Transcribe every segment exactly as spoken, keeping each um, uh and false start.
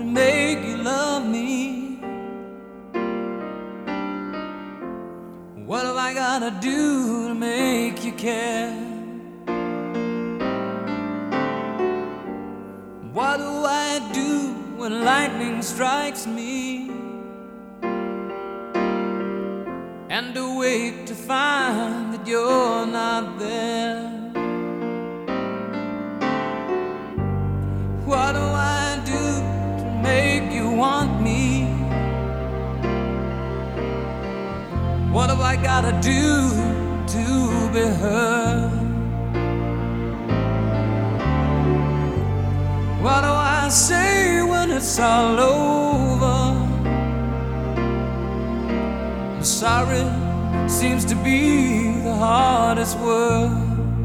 make you love me? What have I gotta do to make you care? What do I do when lightning strikes me and awake to find that you're not there? What do I do to make you want me? What have I gotta do to be heard? What do I say when it's all over? Sorry seems to be the hardest word.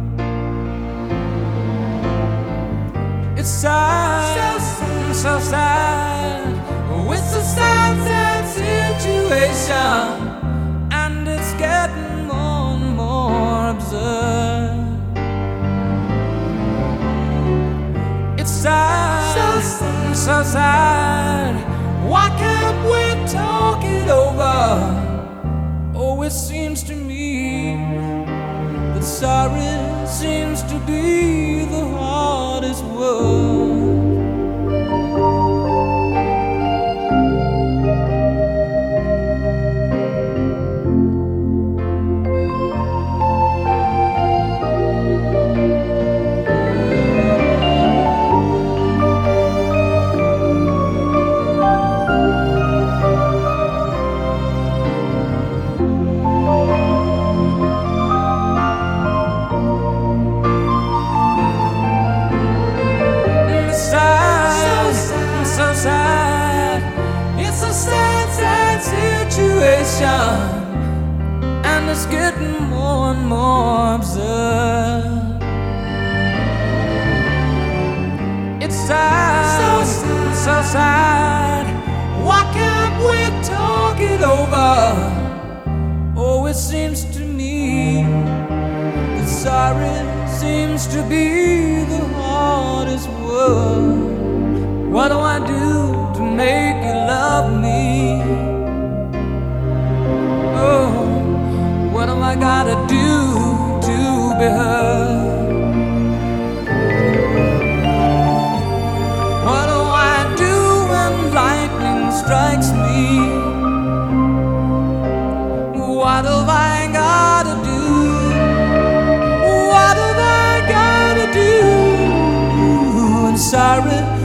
It's sad, so sad, so sad. Oh, it's a sad, sad situation, and it's getting more and more absurd. It's sad, so sad, so sad. Why can't we talk it over? Oh, it seems to me that sorry seems to be the hardest word. So sad, it's a sad, sad situation, and it's getting more and more absurd. It's sad, so sad, so sad. Why can't we talk it over? Oh, it seems to me that sorry seems to be the hardest word. What do I do to make you love me? Oh, what have I gotta do to be heard? What do I do when lightning strikes me? What have I gotta do? What have I gotta do? And sorry